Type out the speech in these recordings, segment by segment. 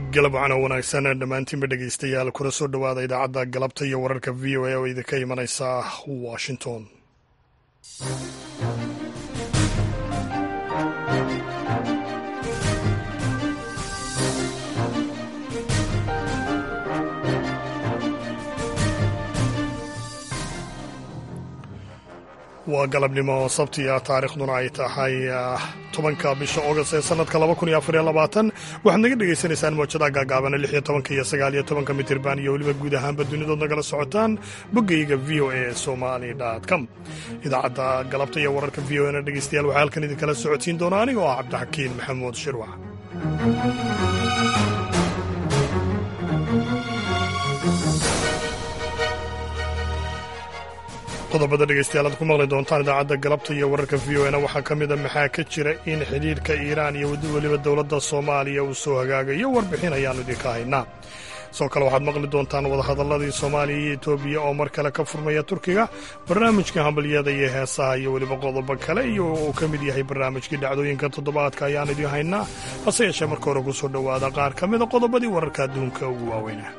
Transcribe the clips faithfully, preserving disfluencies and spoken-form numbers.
galab wacana wanaagsan dhammaantiinba dhegaystayaal kuna soo dhowaada idaacadda galabta iyo wararka v o a oo idinka imanaysa washington. waa galabnimo sabtiya taariikhduna ay tahay tobanka bisha august ee sanadka laba kun iyo afar iyo labaatan waxaad naga dhegaysanaysaan mawjadaha gaagaabana lix iyo tobanka iyo sagaal iyo tobanka mitirban iyo weliba guud ahaanba dunidood nagala socotaan boggayga v o a somali com. idaacadda galabta iyo wararka v o a na dhegaystayaal waxaa halkan idinkala socodsiin doona aniga oo ah cabdixakiin maxamuud shirwac. qodobada dhegaystayaal aad ku maqli doontaan idaacadda galabta iyo wararka v o na waxaa ka mid a maxaa ka jira in xidhiidhka iiraan iyo weliba dowladda soomaaliya uu soo hagaagayo warbixin ayaannu idinka haynaa. sidoo kale waxaad maqli doontaan wadahadalladii soomaaliya iyo etoobiya oo mar kale ka furmaya turkiga, barnaamijka hambalyada iyo heesaha iyo weliba qodobo kale iyo uu ka mid yahay barnaamijkii dhacdooyinka toddobaadka ayaan idin haynaa. hase yeeshee marka hore ku soo dhowaada qaar ka mida qodobadii wararka adduunka ugu waaweynah.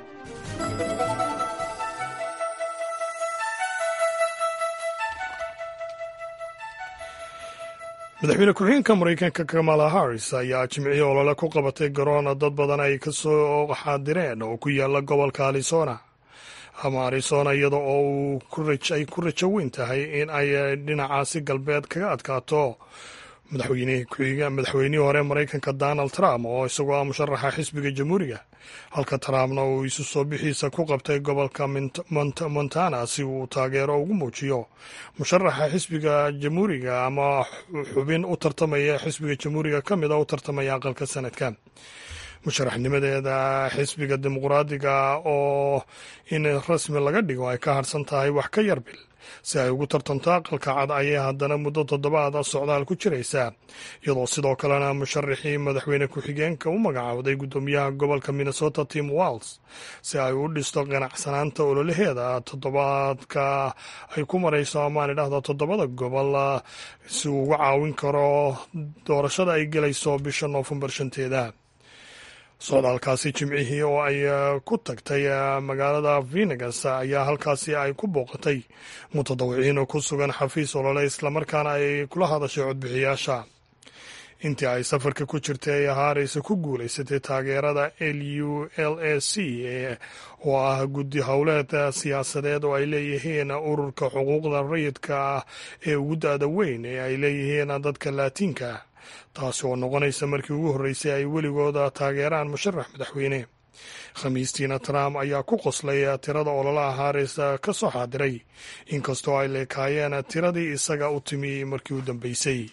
madaxweyne ku-xigeenka maraykanka kamala harris ayaa jimcihii olole ku qabatay garoona dad badan ay ka soo xaadireen oo ku yaala gobolka arizona ama arizona iyada oo ay ku rajo weyn tahay in ay dhinacaasi galbeed kaga adkaato madaxweynihii hore maraykanka donald trump oo isagoo ah musharaxa xisbiga jamhuuriga, halka trumpna uu isu soo bixiisa ku qabtay gobolka montana si uu taageero ugu muujiyo musharaxa xisbiga jamhuuriga ama xubin u tartamaya xisbiga jamhuuriga ka mid a u tartamaya aqalka sanadka. musharaxnimadeeda xisbiga dimuqraadiga oo in rasmi laga dhigo ay ka harsan tahay wax ka yar bil si ay ugu tartanto aqalka cad ayay haddana muddo toddobaada socdaal ku jiraysaa, iyadoo sidoo kalena musharaxii madaxweyne ku-xigeenka u magacaawday guddoomiyaha gobolka minnesota tim walz si ay u dhisto qanacsanaanta ololaheeda toddobaadka ay ku marayso amaan idhahda toddobada gobol si uu uga caawin karo doorashada ay gelayso bisha noofembar shanteeda. socdaalkaasi jimcihii oo ay ku tagtay magaalada Phoenix ayaa halkaasi ay ku booqatay mutadawiciin oo ku sugan xafiis olole islamarkaana ay kula hadashay codbixiyaasha. intii ay safarka ku jirtay ay Harris ku guulaysatay taageerada L U L A C oo ah guddi howleed siyaasadeed oo ay leeyihiin ururka xuquuqda rayidka ee ugu da'da weyn ee ay leeyihiin dadka laatiinka, taasi oo noqonaysa markii ugu horreysay ay weligooda taageeraan musharax madaxweyne. khamiistiina Trump ayaa ku qoslay tirada ololaha Harris ka soo xaadiray, inkastoo ay leekaayeen tiradii isaga u timi markii u dambeysay.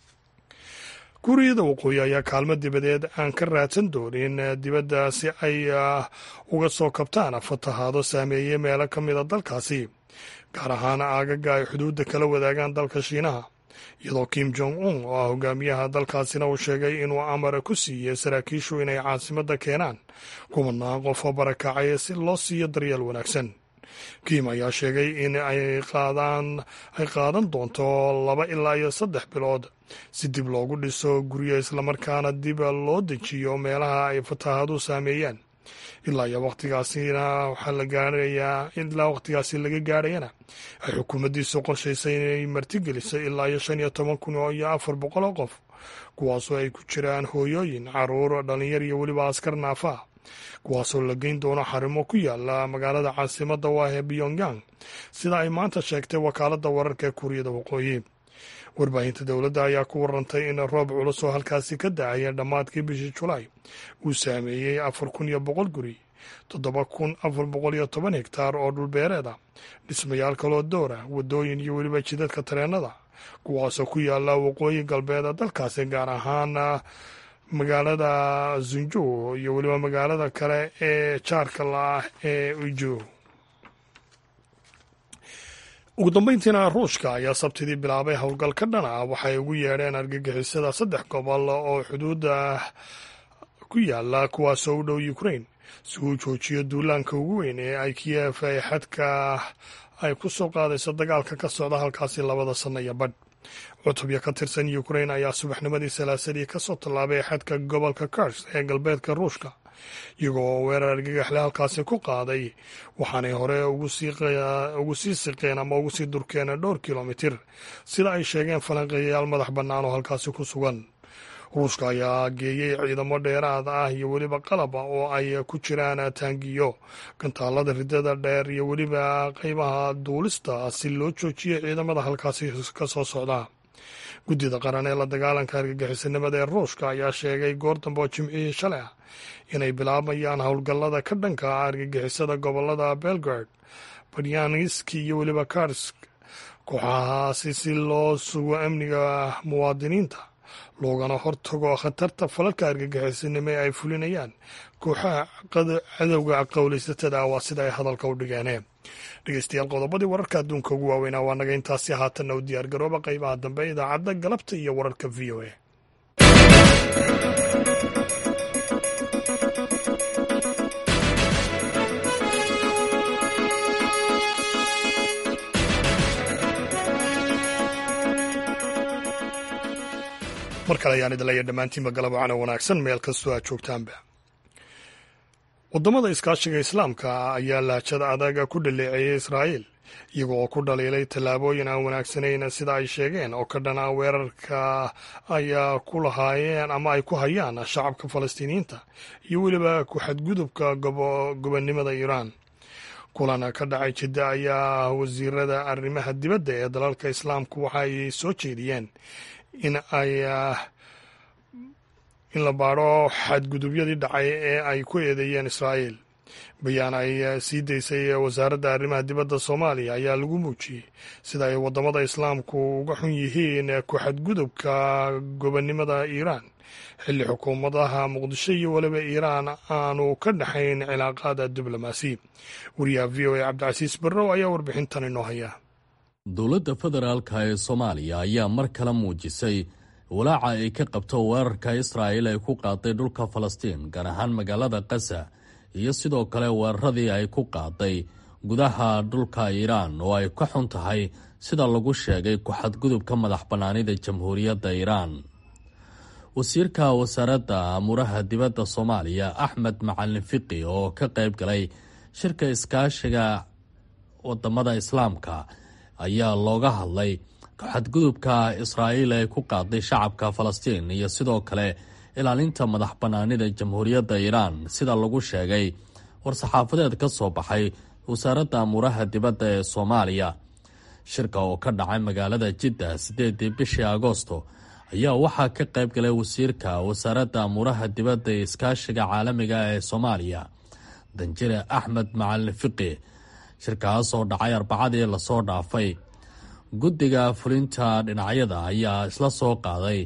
kuuriyada waqooyi ayaa kaalmo dibadeed aan ka raadsan doonin dibadda si ay uga soo kabtaan fatahaado saameeyey meelo ka mida dalkaasi, gaar ahaan aagaga ay xuduudda kala wadaagaan dalka Shiinaha, iyadoo Kim Jong Un oo ah hogaamiyaha dalkaasina uu sheegay inuu amar ku siiyey saraakiishu inay caasimadda keenaan kumanaan qof oo barakacay si loo siiyo daryeel wanaagsan. Kim ayaa sheegay in ay qaadaan ay qaadan doonto laba ilaa iyo saddex bilood si dib loogu dhiso guryo islamarkaana dib loo dejiyo meelaha ay fatahaadu saameeyeen. ilaa iyo waqtigaasina waxaa la gaarayaa ilaa waqtigaasi laga gaarayana ay xukuumaddiisu qorshaysay inay martigeliso ilaa iyo shan iyo toban kun iyo afar boqol oo qof, kuwaasoo ay ku jiraan hooyooyin, caruur, dhalinyar iyo weliba askar naafa, kuwaasoo la geyn doono xarimo ku yaala magaalada caasimadda waa ee Pyongyang, sida ay maanta sheegtay wakaaladda wararka ee kuuriyada waqooyi. warbaahinta dowladda ayaa ku warantay in roob culus oo halkaasi ka da'aya dhammaadkii bishii Julaay uu saameeyey afar kun iyo boqol guri, toddoba kun afar boqol iyo toban hektaar oo dhulbeereed ah, dhismayaal kaloo doora, waddooyin iyo weliba jidadka tareennada, kuwaasoo ku yaala waqooyi galbeed dalkaasi, gaar ahaan magaalada Zunju iyo weliba magaalada kale ee jaarka la ah ee Uju. ugu dambayntiina ruushka ayaa sabtidii bilaabay howlgal ka dhan ah waxay ugu yeedheen argagixisada saddex gobol oo xuduudda ku yaala kuwaasoo u dhow Ukraine si uu joojiyo duulaanka ugu weyn ee ay Kiev ay xadka ay ku soo qaadayso dagaalka ka socda halkaasi labada sanno iyo badh. cutubyo ka tirsan Ukraine ayaa subaxnimadii salaasadii ka soo tallaabay xadka gobolka Kursk ee galbeedka Ruushka iyagoo weerar argagaxle halkaasi ku qaaday waxaanay hore ugu sii siqeen ama ugu sii durkeen dhowr kilomitir sida ay sheegeen falanqeeyayaal madax bannaan oo halkaasi ku sugan. ruushka ayaa geeyey ciidamo dheeraad ah iyo weliba qalaba oo ay ku jiraan taangiyo, gantaalada ridada dheer iyo weliba qeybaha duulista si loo joojiyey ciidamada halkaasi ka soo socda. guddida qaran ee la dagaalanka argagixisanimada ee ruushka ayaa sheegay goor dambe oo jimcihii shalay ah inay bilaabayaan howlgallada ka dhanka ah argagixisada gobolada belgrade, baryanski iyo weliba karsk. kooxahaasi si loo sugo amniga muwaadiniinta loogana hortago khatarta falalka argagixisanimo ee ay fulinayaan kooxaha cadowga qowlaysatada waa sida ay hadalka u dhigeen. dhegeystayaal, qodobadii wararka adduunka ugu waaweynaa waa naga intaasi. haatanna u diyaar garooba qaybaha dambe idaacadda galabta iyo wararka v o a. mar kale ayaan idin leeya dhammaantiinba galab wacan oo wanaagsan meel kastoo aad joogtaanba. waddamada iskaashiga islaamka ayaa lahjad adaga ku dhaleeceeyay israa'iil iyaga oo ku dhaliilay tallaabooyin aan wanaagsanayn sida ay sheegeen oo ka dhan ah weerarka ayaa ku lahaayeen ama ay ku hayaan shacabka falastiiniyiinta iyo weliba ku xadgudubka gobonnimada iiraan. kulan ka dhacay jidda ayaa wasiirada arrimaha dibadda ee dalalka islaamku waxa ay soo jeediyeen in ay in la baadho xadgudubyadii dhacay ee ay ku eedeeyeen israa'iil. bayaan ay sii daysay wasaaradda arrimaha dibadda soomaaliya ayaa lagu muujiyey sida ay waddamada islaamku uga xun yihiin ku xadgudubka gobonnimada iiraan xilli xukuumadaha muqdisho iyo weliba iiraan aanu ka dhexayn cilaaqaada diblomaasi. wariyaha v o a cabdicasiis barrow ayaa warbixintan inoo haya. dowladda federaalka ee soomaaliya ayaa mar kale muujisay walaaca ay ka qabto weerarka israa'iil ay ku qaaday dhulka falastiin gaar ahaan magaalada qasa iyo sidoo kale weeraradii ay ku qaaday gudaha dhulka iiraan oo ay ka xun tahay sida lagu sheegay ku-xadgudubka madax bannaanida jamhuuriyadda iiraan. wasiirka wasaaradda amuuraha dibadda soomaaliya axmed macalin fiqi oo ka qayb galay shirka iskaashiga wadamada islaamka ayaa looga hadlay xadgudubka israa'iil ay ku qaaday shacabka falastiin iyo sidoo kale ilaalinta madax bannaanida jamhuuriyadda iiraan sida lagu sheegay war-saxaafadeed ka soo baxay wasaaradda amuuraha dibadda ee soomaaliya. shirka oo ka dhacay magaalada jidda sideedii bishii agoosto ayaa waxaa ka qayb galay wasiirka wasaaradda amuuraha dibadda ee iskaashiga caalamiga ee soomaaliya danjire axmed macalin fiqi. shirkaas oo dhacay arbacadii lasoo dhaafay, guddiga fulinta dhinacyada ayaa isla soo qaaday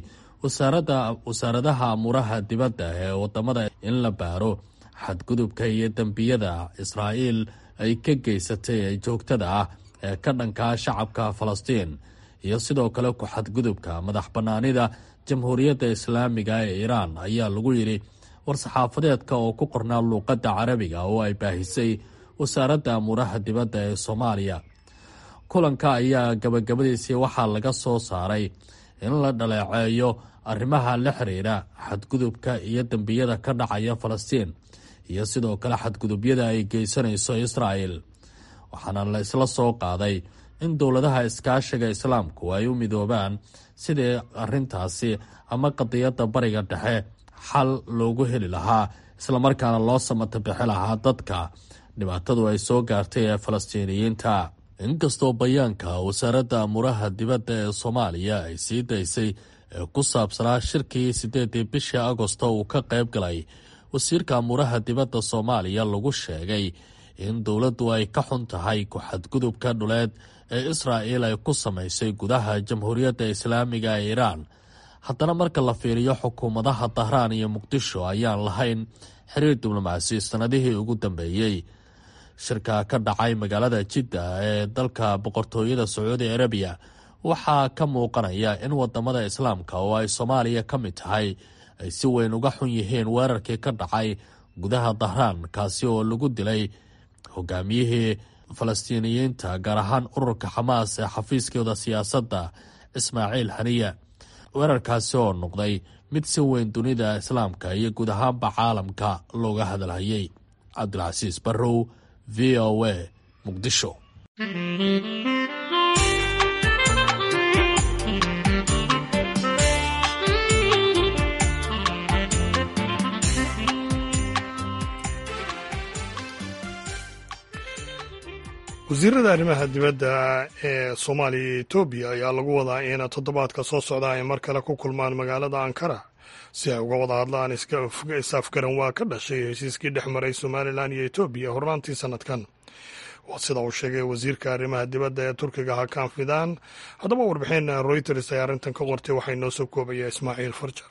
wasaaradaha amuuraha dibadda ee wadamada in la baaro xadgudubka iyo dembiyada israa'iil ay ka geysatay ee joogtada ah ee ka dhanka shacabka falastiin iyo sidoo kale ku xadgudubka madax bannaanida jamhuuriyadda islaamiga ee iiraan ayaa lagu yidhi war-saxaafadeedka oo ku qornaa luuqadda carabiga oo ay baahisay wasaaradda amuuraha dibadda ee soomaaliya. kulanka ayaa gabagabadiisii waxaa laga soo saaray in la dhaleeceeyo arrimaha la xiriira xadgudubka iyo dembiyada ka dhacaya falastiin iyo sidoo kale xadgudubyada ay geysanayso israa'iil. waxaana la isla soo qaaday in dowladaha iskaashiga islaamku ay u midoobaan sidii arrintaasi ama qadiyadda bariga dhexe xal loogu heli lahaa islamarkaana loo samata bixi lahaa dadka dhibaatadu ay soo gaartay ee falastiiniyiinta. inkastoo bayaanka wasaaradda amuuraha dibadda ee soomaaliya ay sii daysay ee ku saabsanaa shirkii sideedii bishii agosto uu ka qayb galay wasiirka amuuraha dibadda soomaaliya lagu sheegay in dowladdu ay ka xun tahay ku-xadgudubka dhuleed ee israa'iil ay ku samaysay gudaha jamhuuriyadda islaamiga ee iiraan. haddana marka la fiiriyo xukuumadaha dahraan iyo muqdisho ayaan lahayn xiriir diblomaasi sannadihii ugu dambeeyey. shirka ka dhacay magaalada jidda ee dalka boqortooyada sacuudi arabiya waxaa ka muuqanaya in wadamada islaamka oo ay soomaaliya ka mid tahay ay si weyn uga xun yihiin weerarkii ka dhacay gudaha dahraan kaasi oo lagu dilay hogaamiyihii falastiiniyiinta gaar ahaan ururka xamaas ee xafiiskooda siyaasadda ismaaciil haniya. weerarkaasi oo noqday mid si weyn dunida islaamka iyo guud ahaanba caalamka looga hadalhayay. cabdilcasiis barrow, v o a, muqdisho. wasiirada arrimaha dibadda ee soomaaliya iyo etoobiya ayaa lagu wadaa in toddobaadka soo socda ay mar kale ku kulmaan magaalada ankara si ay uga wada hadlaan is-afgaran waa ka dhashay heshiiskii dhex maray somalilan iyo etoobiya hornaantii sanadkan. waa sida uu sheegay wasiirka arrimaha dibadda ee turkiga hakan fidan. haddaba warbixin reuters ay arrintan ka qortay waxay noo soo koobaya ismaaciil farjar.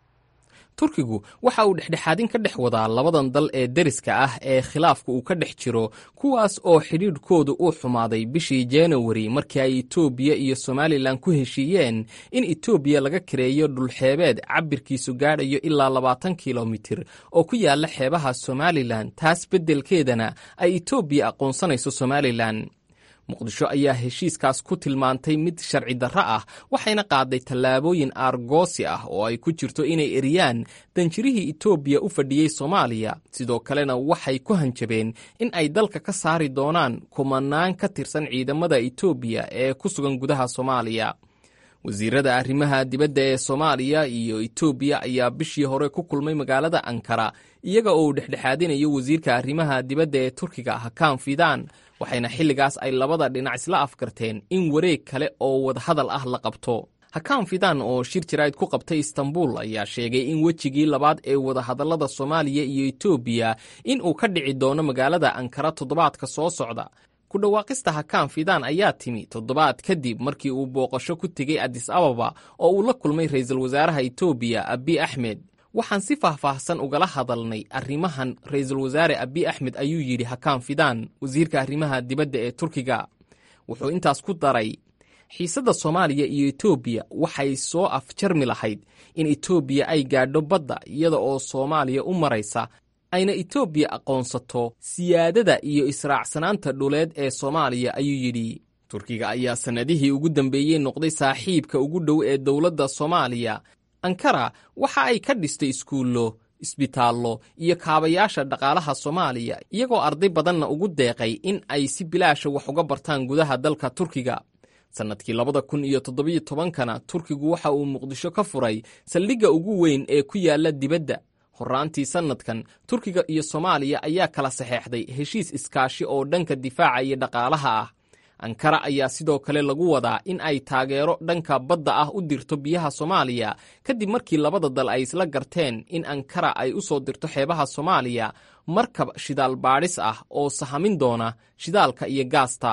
turkigu waxa uu dhexdhexaadin ka dhex wadaa labadan dal ee deriska ah ee khilaafka uu ka dhex jiro, kuwaas oo xidhiidhkoodu uu xumaaday bishii januari markii ay etoobiya iyo somalilan ku heshiiyeen in etoobiya laga kareeyo dhulxeebeed cabirkiisu gaadhayo ilaa labaatan kilomitir oo ku yaalla xeebaha somalilan, taas beddelkeedana ay etoobiya aqoonsanayso somalilan. muqdisho ayaa heshiiskaas ku tilmaantay mid sharci darro ah, waxayna qaaday tallaabooyin aargoosi ah oo ay ku jirto inay eriyaan danjirihii etoobiya u fadhiyey soomaaliya. sidoo kalena waxay ku hanjabeen in ay dalka ka saari doonaan kumanaan ka tirsan ciidamada etoobiya ee ku sugan gudaha soomaaliya. wasiirada arrimaha dibadda ee soomaaliya iyo etoobiya ayaa bishii hore ku kulmay magaalada ankara, iyaga oo uu dhexdhexaadinayo wasiirka arrimaha dibadda ee turkiga hakan fidan, waxayna xilligaas ay labada dhinac isla afkarteen in wareeg kale oo wadahadal ah la qabto. hakan fidan oo shir jaraa'id ku qabtay istanbul ayaa sheegay in wejigii labaad ee wadahadallada soomaaliya iyo etoobiya in uu ka dhici doono magaalada ankara toddobaadka soo socda. ku dhawaaqista hakan fidan ayaa timi toddobaad kadib markii uu booqasho ku tegey addis ababa oo uu la kulmay ra'iisul wasaaraha etoobiya abiy axmed. waxaan si faahfaahsan ugala hadalnay arrimahan ra'iisul wasaare abiy axmed, ayuu yidhi hakan fidan, wasiirka arrimaha dibadda ee turkiga. wuxuu intaas ku daray, xiisadda soomaaliya iyo etoobiya waxay soo afjarmi lahayd in etoobiya ay gaadho badda iyada oo soomaaliya u maraysa, ayna etoobiya aqoonsato siyaadada iyo israacsanaanta dhuleed ee soomaaliya, ayuu yidhi. turkiga ayaa sannadihii ugu dambeeyey noqday saaxiibka ugu dhow ee dowladda soomaaliya. ankara waxa ay ka dhistay iskuullo, isbitaallo iyo kaabayaasha dhaqaalaha soomaaliya, iyagoo arday badanna ugu deeqay in ay si bilaasha wax uga bartaan gudaha dalka turkiga. sannadkii labada kun iyo toddobiyo tobankana turkigu waxa uu muqdisho ka furay saldhigga ugu weyn ee ku yaalla dibadda. horraantii sannadkan turkiga iyo soomaaliya ayaa kala saxeexday heshiis iskaashi oo dhanka difaaca iyo dhaqaalaha ah. ankara ayaa sidoo kale lagu wadaa in ay taageero dhanka badda ah u dirto biyaha soomaaliya, kadib markii labada dal ay isla garteen in ankara ay u soo dirto xeebaha soomaaliya markab shidaal baadhis ah oo sahamin doona shidaalka iyo gaasta.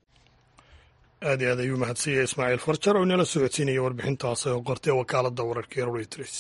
aad iyo aad ayuu mahadsanya ismaaciil farjar oo inala socodsiinaya warbixintaas oo qortay wakaaladda wararka ee reuters.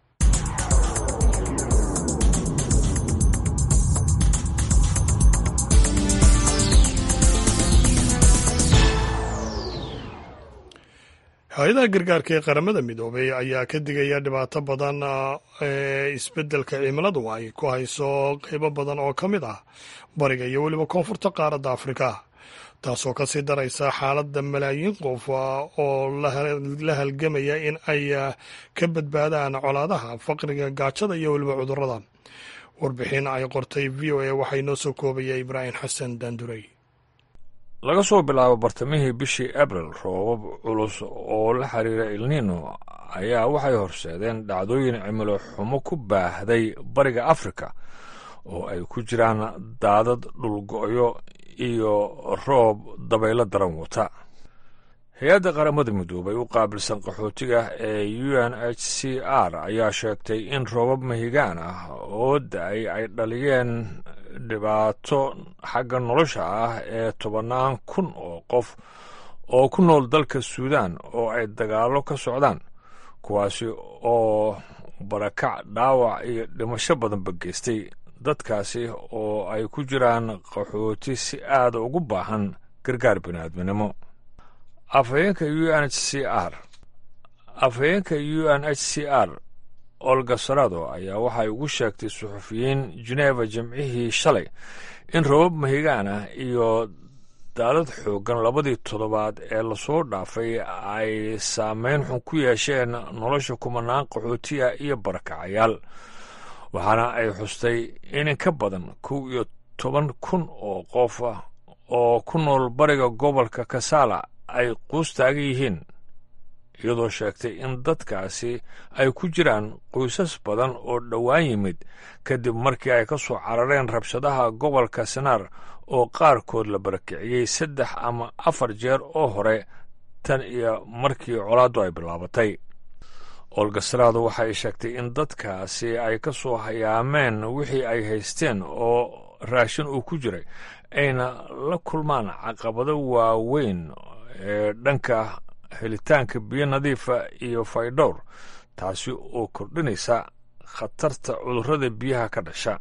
hay-adaha gargaarka ee qaramada midoobay ayaa ka digaya dhibaato badan ee isbeddelka cimiladu ay ku hayso qaybo badan oo ka mid ah bariga iyo weliba koonfurta qaaradda afrika, taasoo ka sii daraysa xaaladda malaayiin qof oo la halgamaya in ay ka badbaadaan colaadaha, faqriga, gaajada iyo weliba cudurrada. warbixin ay qortay v o a waxay noo soo koobaya ibraahim xasan daandurey. laga soo bilaabo bartamihii bishii abril, roobab culus oo la xiriira ilniino ayaa waxay horseedeen dhacdooyin cimilo xumo ku baahday bariga afrika oo ay ku jiraan daadad, dhulgo'yo iyo roob dabaylo daran wata. hay-adda qaramada midoobay u qaabilsan qaxootiga ee u n h c r ayaa sheegtay in roobab mahigaan ah oo da-ay ay dhaliyeen dhibaato xagga nolosha ah ee tobannaan kun oo qof oo ku nool dalka suudaan oo ay dagaallo ka socdaan, kuwaasi oo barakac, dhaawac iyo dhimasho badanba geystay. dadkaasi oo ay ku jiraan qaxooti si aada ugu baahan gargaar bini'aadminimo. afhayeenka u n h c r afhayeenka u n h c r olga sarado ayaa waxay ugu sheegtay suxufiyiin Geneva jimcihii shalay in roobab mahigaan ah iyo daadad xooggan labadii toddobaad ee lasoo dhaafay ay saameyn xun ku yeesheen nolosha kumanaan qaxootiya iyo barakacayaal waxaana ay xustay in ka badan kow iyo toban kun oo qof ah oo ku nool bariga gobolka Kassala ay quus taagan yihiin iyadoo sheegtay in dadkaasi ay ku jiraan qoysas badan oo dhowaan yimid kadib markii ay ka soo carareen rabshadaha gobolka Sanaar oo qaarkood la barakiciyey saddex ama afar jeer oo hore tan iyo markii colaaddu ay bilaabatay. Olga Saraado waxa ay sheegtay in dadkaasi ay ka soo hayaameen wixii ay haysteen oo raashin uu ku jiray ayna la kulmaan caqabado waaweyn ee dhanka helitaanka biyo nadiifa iyo faydhowr taasi oo kordhinaysa khatarta cudurrada biyaha ka dhasha.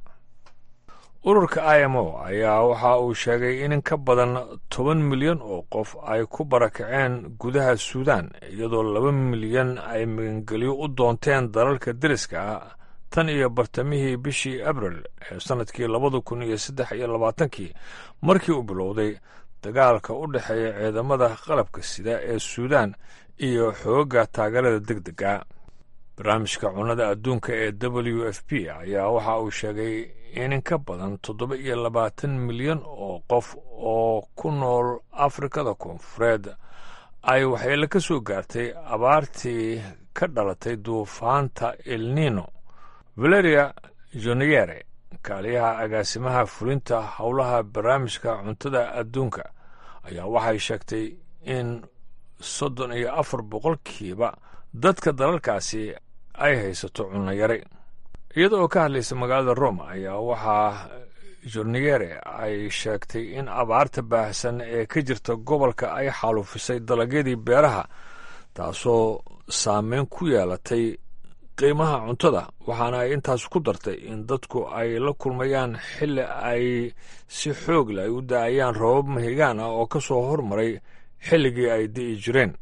ururka I M O ayaa waxa uu sheegay in ka badan toban milyan oo qof ay ku barakaceen gudaha Suudaan iyadoo laba milyan ay magangelyo u doonteen dalalka deriska ah tan iyo bartamihii bishii Abriil ee sanadkii labada kun iyo saddex iyo labaatankii markii uu bilowday dagaalka u dhexeeya ciidamada qalabka sida ee Suudaan iyo xoogga taageerada degdega. barnaamijka cunnada adduunka ee W F P ayaa waxa uu sheegay in ka badan toddoba iyo labaatan milyan oo qof oo ku nool Afrikada Koonfureed ay waxyeello ka soo gaartay abaartii ka dhalatay duufaanta El Niño. Valeria Joniere, kaaliyaha agaasimaha fulinta howlaha barnaamijka cuntada adduunka, ayaa waxay sheegtay in soddon iyo afar boqolkiiba dadka dalalkaasi ay haysato cunno yari. iyada oo ka hadlaysa magaalada Rome ayaa waxaa Joniere ay sheegtay in abaarta baahsan ee ka jirta gobolka ay xaalufisay dalagyadii beeraha taasoo saameyn ku yeelatay qiimaha cuntada waxaana ay intaas ku dartay in dadku ay la kulmayaan xilli ay si xoog leh u daayaan roobab mahigaan ah oo ka soo hormaray xilligii ay di'i jireen.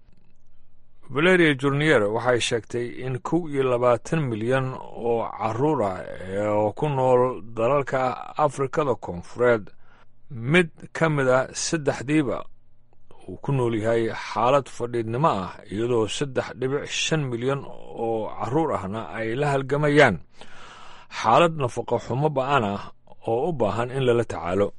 Valeria Joniere waxay sheegtay in kow iyo labaatan milyan oo carruur ah oo ku nool dalalka Afrikada Koonfureed mid ka mid a saddexdiiba uu ku nool yahay xaalad fadhiidnimo ah iyadoo saddex dhibic shan milyan oo carruur ahna ay la halgamayaan xaalad nafaqo xumo ba'an ah oo u baahan in lala tacaalo.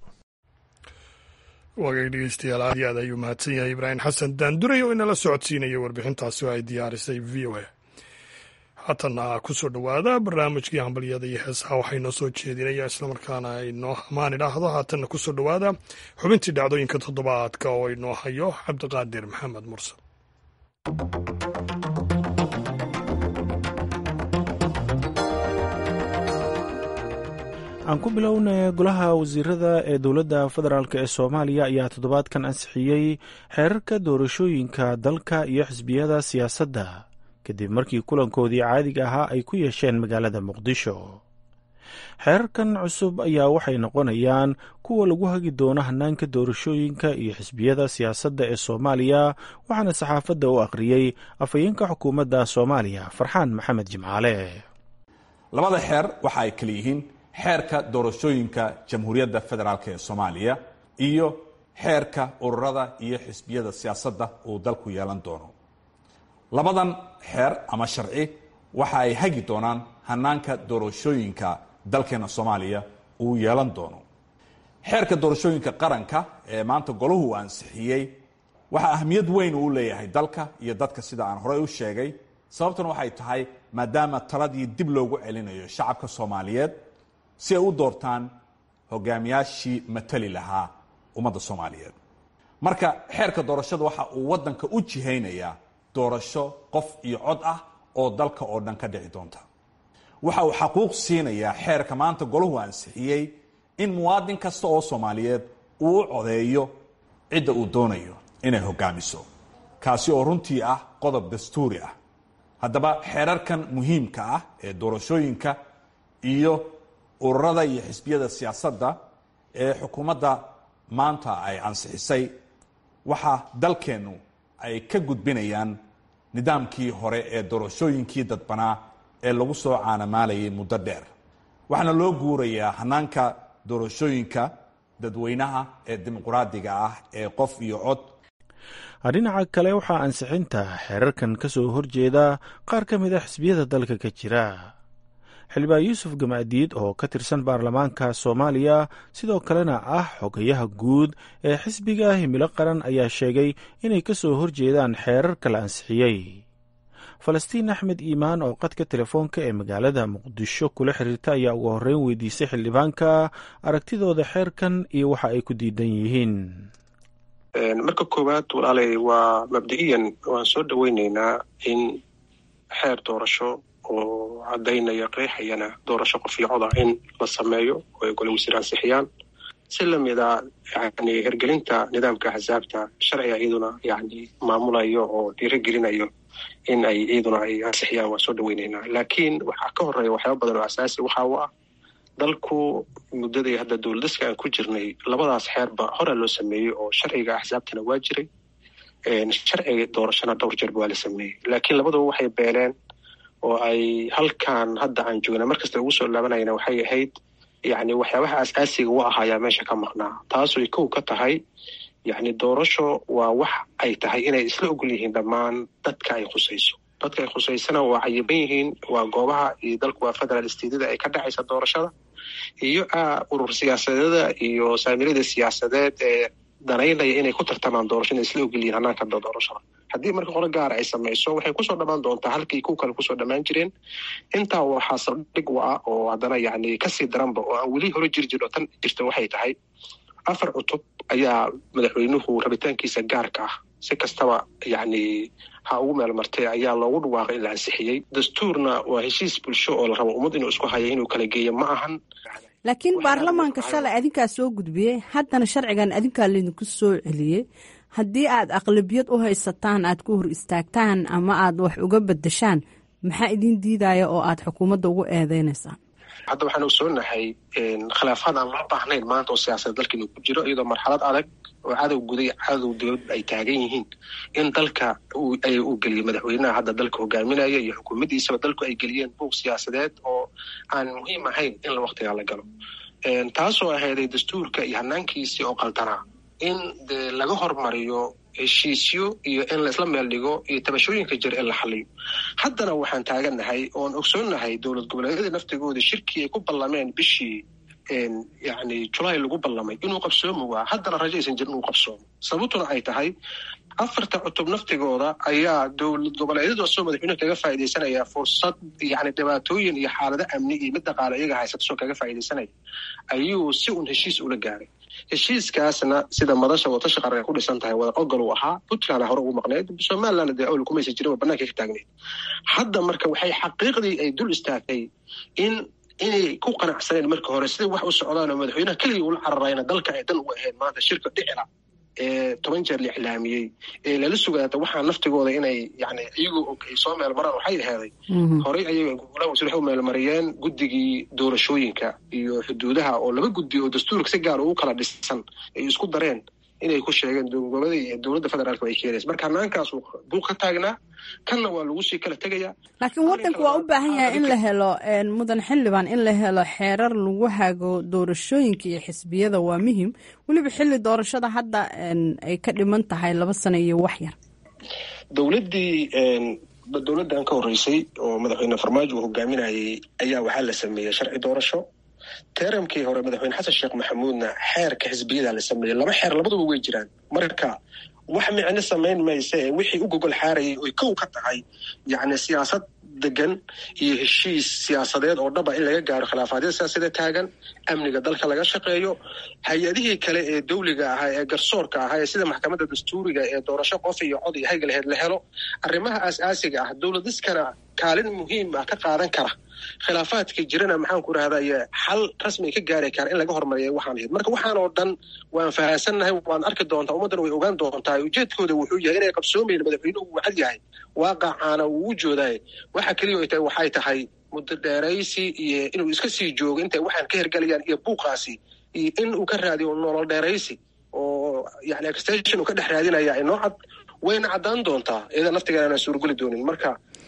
waagay dhegeystayaal aad iyo aad ayuu mahadsan yahay ibraahim xasan daanduray oo inala socodsiinaya warbixintaasi oo ay diyaarisay v o a. haatana ku soo dhowaada barnaamijkii hambalyada iyo heesaha waxay noo soo jeedinaya islamarkaana aynoo hamaan idhaahdo. haatanna ku soo dhowaada xubintii dhacdooyinka toddobaadka oo inoo hayo cabdiqaadir maxamed mursal. aan ku bilownay golaha wasiirada ee dowladda federaalk ee soomaaliya ayaa toddobaadkan ansixiyey xeerarka doorashooyinka dalka iyo xisbiyada siyaasadda kadib markii kulankoodii caadiga ahaa ay ku yeesheen magaalada muqdisho. xeerarkan cusub ayaa waxay noqonayaan kuwa lagu hagi doono hanaanka doorashooyinka iyo xisbiyada siyaasadda ee soomaaliya waxaana saxaafadda u akhriyey afhayeenka xukuumadda soomaaliya farxaan maxamed jimcaale. labada xeer waxa ay kala yihiin xeerka doorashooyinka jamhuuriyadda federaalk ee soomaaliya iyo xeerka ururada iyo xisbiyada siyaasadda uu dalku yeelan doono. labadan xeer ama sharci waxa ay hagi doonaan hanaanka doorashooyinka dalkeena soomaaliya uu yeelan doono. xeerka doorashooyinka qaranka ee maanta golahu uu ansixiyey waxa ahmiyad weyn uu leeyahay dalka iyo dadka sida aan horey u sheegay. sababtuna waxay tahay maadaama taladii dib loogu celinayo shacabka soomaaliyeed si ay u doortaan hogaamiyaashii matali lahaa ummadda soomaaliyeed. marka xeerka doorashada waxa uu waddanka u jihaynayaa doorasho qof iyo cod ah oo dalka oo dhan ka dhici doonta. waxa uu xaquuq siinayaa xeerka maanta golahu ansixiyey in muwaadin kasta oo soomaaliyeed uu u codeeyo cidda uu doonayo inay hogaamiso, kaasi oo runtii ah qodob dastuuri ah. haddaba xeerarkan muhiimka ah ee doorashooyinka iyo ururada iyo xisbiyada siyaasadda ee xukuumadda maanta ay ansixisay waxa dalkeennu ay ka gudbinayaan nidaamkii hore ee doorashooyinkii dadbanaa ee lagu soo caanamaalayay muddo dheer. waxaana loo guurayaa hanaanka doorashooyinka dadweynaha ee dimuqraadiga ah ee qof iyo cod. dhinaca kale waxaa ansixinta xeerarkan ka soo horjeeda qaar ka mid a xisbiyada dalka ka jira. xildhibaan yuusuf gamaadiid oo ka tirsan baarlamaanka soomaaliya sidoo kalena ah xogayaha guud ee xisbiga himilo qaran ayaa sheegay inay ka soo horjeedaan xeerarka la ansixiyey. falastiin axmed iimaan oo qadka telefoonka ee magaalada muqdisho kula xiriirta ayaa ugu horreyn weydiisay xildhibaanka aragtidooda xeerkan iyo waxa ay ku diidan yihiin. marka koowaad walaalay waa mabda'iyan waan soo dhoweyneynaa in xeer doorasho oo caddaynaya qeexayana doorasho qof iyo coda in la sameeyo oo ay gole wasiir ansixiyaan si lamida yani hirgelinta nidaamka axsaabta sharciga iyaduna yani maamulayo oo dhiirigelinayo in ay iyaduna ay ansixiyaan waan soo dhoweyneynaa. laakiin waxaa ka horeeya waxyaaba badan oo asaasi waxa u ah dalku muddadii hadda dowladiska aan ku jirnay labadaas xeerba hore loo sameeyey oo sharciga axsaabtana waa jiray, sharciga doorashana dhowr jeerba waa la sameeyey, laakiin labaduba waxay beeleen oo ay halkan hadda aan joogna markasta ugu soo laabanayna waxay ahayd yani waxyaabaha asaasiga u ahaayaa meesha ka maqnaa. taasooy kow ka tahay yani doorasho waa wax ay tahay inay isla ogol yihiin dhammaan dadka ay khusayso. dadka ay khusaysana waa cayiban yihiin, waa goobaha iyo dalku waa federal stateda ay ka dhacaysa doorashada iyo urur siyaasadeeda iyo saamilada siyaasadeed ee danaynaya inay ku tartamaan doorasho inay isla ogol yihiin hanaanka doorashada. haddii marka qolo gaara ay samayso waxay kusoo dhammaan doontaa halkii kuw kale kusoo dhammaan jireen. intaa waxaa saldhig u ah oo haddana yani kasii daranba oo aan weli hore jiri jiro tan jirta waxay tahay afar cutub ayaa madaxweynuhu rabitaankiisa gaarka ah si kastaba yani ha ugu meel martay ayaa loogu dhawaaqay in la ansixiyey. dastuurna waa heshiis bulsho oo la rabo ummad inuu isku haya inuu kala geeyo ma ahan. laakiin baarlamaanka shalay adinkaa soo gudbiyey, haddana sharcigan adinkaa laydinku soo celiyey. haddii aad aqlabiyad u haysataan aad ku hor istaagtaan ama aad wax uga bedeshaan maxaa idin diidaya oo aad xukuumadda ugu eedeynaysaan? hadda waxaan ogsoonahay khilaafaad aan loo baahnayn maanta oo siyaasadda dalka inuu ku jiro iyadoo marxalad adag oo cadow guday cadow dowlad ay taagan yihiin in dalka ay u geliyey madaxweynaha hadda dalka hogaaminaya iyo xukuumaddiisaba dalku ay geliyeen buuq siyaasadeed oo aan muhiim ahayn in la waktigaa la galo. taasoo ahayday dastuurka iyo hanaankiisii oo qaldanaa in dee laga hormariyo heshiisyo iyo in laisla meel dhigo iyo tabashooyinka jir in la xaliyo. haddana waxaan taagannahay oon ogsoonnahay dowlad goboleedyada naftigooda shirkii ay ku ballameen bishii yani julaay lagu ballamay inuu qabsoomi waa haddana rajo aysan jirin inuu qabsoomo. sababtuna ay tahay afarta cutub naftigooda ayaa dowlad goboleedyadu asoo madaxweynuhu kaga faa'iidaysanaya fursad yani dhibaatooyin iyo xaalado amni iyo mid dhaqaale iyaga haysata soo kaga faa'iidaysanaya ayuu si un heshiis ula gaaray. heshiiskaasna sida madasha wadatasha qaran ay ku dhisan tahay wada ogol uu ahaa. puntland hore ugu maqneyd, somaliland dee awli kumaysa jirin banaanka ka taagneyd. hadda marka waxay xaqiiqdii ay dul istaagtay in inay ku qanacsaneen marka hore siday wax u socdaan oo madaxweynaha keligii ula cararayna dalka ay dan uga ahayd maanta shirka dhicila ee toban jeer la iclaamiyey ee lala sugaata waxaa naftigooda inay yani iyagu ay soo meel maraan waxay aheeday horey ayay golaha wasiir waxay u meelmariyeen guddigii doorashooyinka iyo xuduudaha oo laba guddi oo dastuurka si gaar ugu kala dhisan ay isku dareen inay ku sheegeen gobolada iyo dowladda federaalka ay keenaysa. marka hanaankaas buuq ka taagnaa kanna waa lagu sii kala tegayaa. laakiin waddanku waa u baahan yahay in la helo mudan xildhibaan in la helo xeerar lagu hago doorashooyinka iyo xisbiyada waa muhim, weliba xilli doorashada hadda ay ka dhiman tahay laba sano iyo wax yar. dowladdii dowladdan ka horreysay oo madaxweyne farmaajo uu hogaaminayay ayaa waxaa la sameeyey sharci doorasho. teramkii hore madaxweyne xasan sheekh maxamuudna xeerka xisbiyada la sameeyey. laba xeer labaduba way jiraan. marka wax micno samayn maysa ee wixii u gogol xaarayay oy kow ka tahay yani siyaasad degan iyo heshiis siyaasadeed oo dhaba in laga gaaro khilaafaadyada siyaasada taagan, amniga dalka laga shaqeeyo, hay-adihii kale ee dawliga ahaa ee garsoorka ahaa ee sida maxkamadda dastuuriga ee doorasho qof iyo cod iyo haygalaheed la helo. arrimaha aas-aasiga ah dowladiskana kaalin muhiim ah ka qaadan kara. khilaafaadka jirana maxaan ku rahdaye xal rasmi ka gaari kara in laga hormariya waxaan ahayd. marka waxaan oo dhan waan fahansannahay, waan arki doontaa, ummaddana way ogaan doontaa. ujeedkooda wuxuu yahay inay qabsoomayn madaxweynuhu uu cad yahay waaqacaana uu u joodaay. waxa keliya ay tahay waxay tahay muddo dheeraysi iyo inuu iska sii joogo intay waxaan ka hergelayaan iyo buuqaasi iyo in uu ka raadiyo nolol dheeraysi oo yani extension uu ka dhex raadinaya inoo cad wayna caddaan doontaa iyada naftigeena aan suurgeli doonin. marka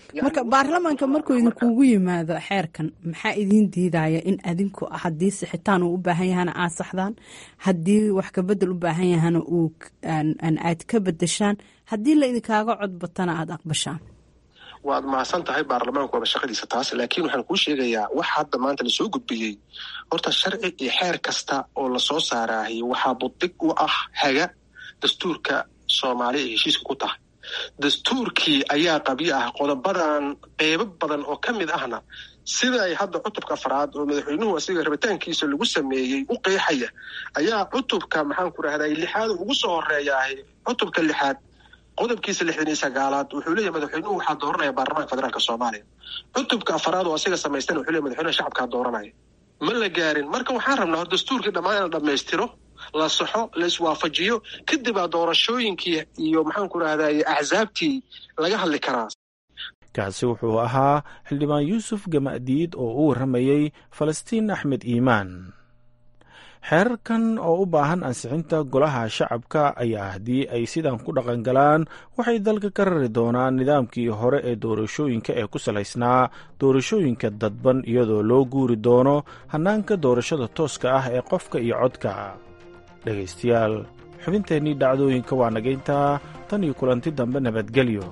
marka baarlamaanka markuu idinkugu yimaado xeerkan maxaa idin diidaya in adinku haddii sixitaan uu u baahan yahana aad saxdaan, haddii wax kabedel u baahan yahana uu aad ka bedeshaan, haddii la idinkaaga codbatana aad aqbashaan? waad mahadsan tahay. baarlamaanku waaba shaqadiisa taas, laakiin waxaan kuu sheegayaa wax hadda maanta lasoo gudbiyey, horta sharci iyo xeer kasta oo lasoo saaraahay waxaa budig u ah haga dastuurka soomaaliya ay heshiiska ku tahay. dastuurkii ayaa qabyo ah. qodobadan qeybo badan oo ka mid ahna sida ay hadda cutubka afraad oo madaxweynuhu asiga rabitaankiisa lagu sameeyey u qeexaya ayaa cutubka maxaan ku rahday lixaad ugu soo horeeyahay. cutubka lixaad qodobkiisa lixdan iyo sagaalaad wuxuu leeyahay madaxweynuhu waxaa dooranaya baarlamaanka federaalka soomaaliya. cutubka afraad oo asiga samaystan wuxuu leeyahay madaxweynaha shacabkaa dooranaya. ma la gaarin. marka waxaan rabnaa hor dastuurkii dhammaan in la dhammaystiro, la saxo, la iswaafajiyo, kadib aa doorashooyinkii iyo maxaan ku rahday axsaabtii laga hadli karaa. kaasi wuxuu ahaa xildhibaan yuusuf gama'diid oo u warramayey falastiin axmed iimaan. xeerarkan oo u baahan ansixinta golaha shacabka ayaa haddii ay sidan ku dhaqangalaan waxay dalka ka rari doonaan nidaamkii hore ee doorashooyinka ee ku salaysnaa doorashooyinka dadban, iyadoo loo guuri doono hannaanka doorashada tooska ah ee qofka iyo codka. dhegaystayaal, xubinteennii dhacdooyinka waa nagayntaa. tan iyo kulanti dambe, nabadgelyo.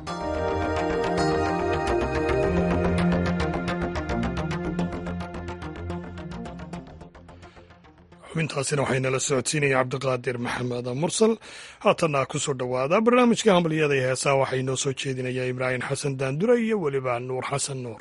xubintaasina waxaynala socodsiinaya cabdiqaadir maxamed mursal. haatanna ku soo dhowaada barnaamijka hambaliyada iyo heesaha. waxaa inoo soo jeedinaya ibraahim xasan daandure iyo weliba nuur xasan nuur.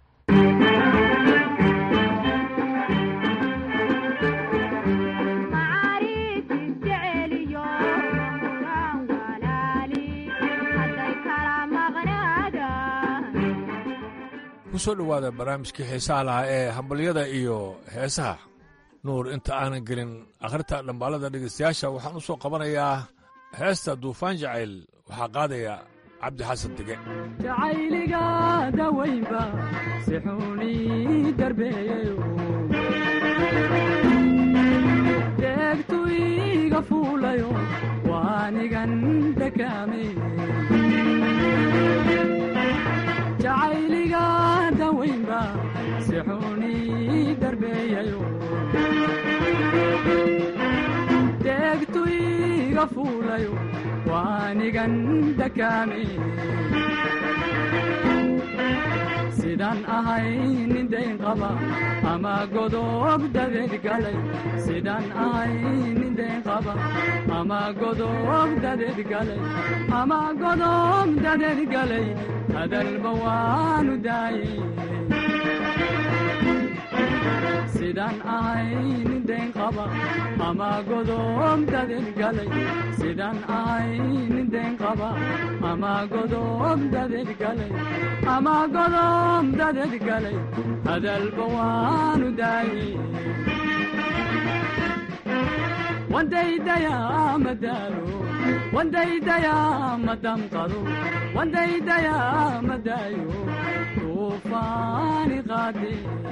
ku soo dhowaada barnaamijkii xiisaha lahaa ee hambalyada iyo heesaha. nuur, inta aanan gelin akhrinta dhambaalada dhegaystayaasha waxaan u soo qabanayaa heesta duufaan jacayl. waxaa qaadaya cabdi xasan dege. jacayliga dawaynba si xuni darbeeyayo deegtu iga fuulayo waanigan dakaame. jacayliga dawaynba si xuni darbeeyayo deegtu iga fuulayo waanigan dakaame. sidaan ahay nin dayn qaba ama godob dadeed galay. sidaan ahay nin dayn qaba ama godob dadeed galay ama godob dadeed galay hadalba waanu daayey. sidaan ahay nin dayn qaba ama godob dadeed galay. sidaan ahay nin dayn qaba ama godob dadeed galay ama godob dadeed galay hadalba waanu daayey. wandaydayaa madaalo wandaydayaa madamqado wandaydayaa madaayo duufaani qaade.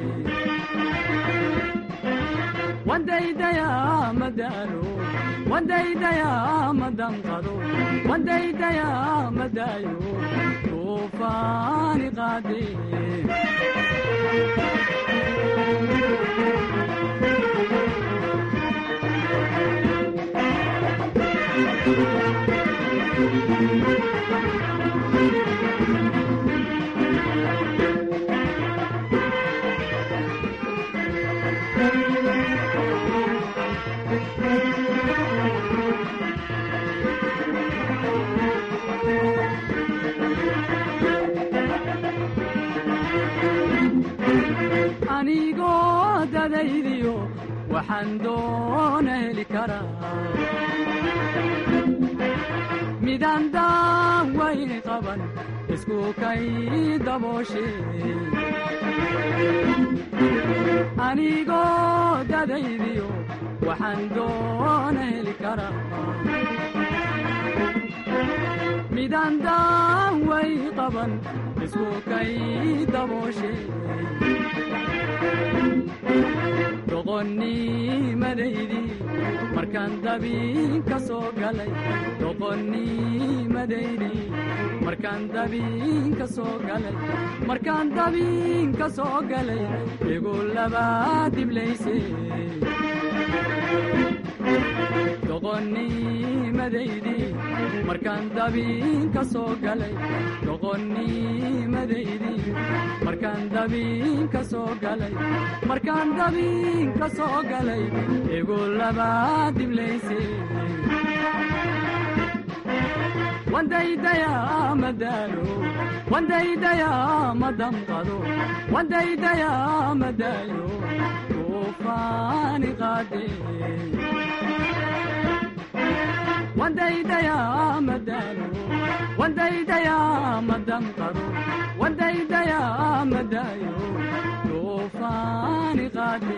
wandaydayaa madaalo wandaydayaa madamqado wandaydayaa madaayo duufaani qaade. anigoo dadaydiyo waxaan doona heli karaa midaan daawayni qaban isku kay dabooshe. anigoo dadaydiyo waxaan doona heli karaa midaan daaway qaban isku kay dabooshe. doqonnimadaydi markaan dabiin ka soo galay doqonnimadeydii markaan dabiin ka soo galay markaan dabiin ka soo galay igu laba diblaysay doqonnimadeydii markaan dabiin ka soo galay doqonnimadeydii markaan dabiin ka soo galay markaan dabiin ka soo galay igu laba diblaysay wandaydayaa madaalo wandaydayaa madamqado wandaydayaa madaayo tuufaani qaade wandaydayaa madaalo wandaydayaa madamqado wandaydayaa madaayo tuufaani qaade